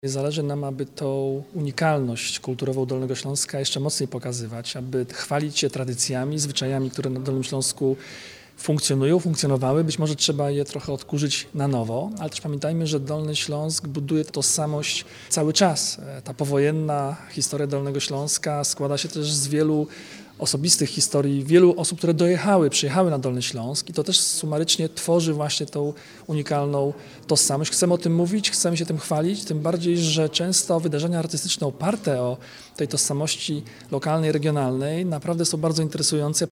Zależy nam, aby tą unikalność kulturową Dolnego Śląska jeszcze mocniej pokazywać, aby chwalić się tradycjami, zwyczajami, które na Dolnym Śląsku funkcjonowały. Być może trzeba je trochę odkurzyć na nowo, ale też pamiętajmy, że Dolny Śląsk buduje tożsamość cały czas. Ta powojenna historia Dolnego Śląska składa się też z wielu osobistych historii, wielu osób, które przyjechały na Dolny Śląsk i to też sumarycznie tworzy właśnie tą unikalną tożsamość. Chcemy o tym mówić, chcemy się tym chwalić, tym bardziej, że często wydarzenia artystyczne oparte o tej tożsamości lokalnej, regionalnej naprawdę są bardzo interesujące.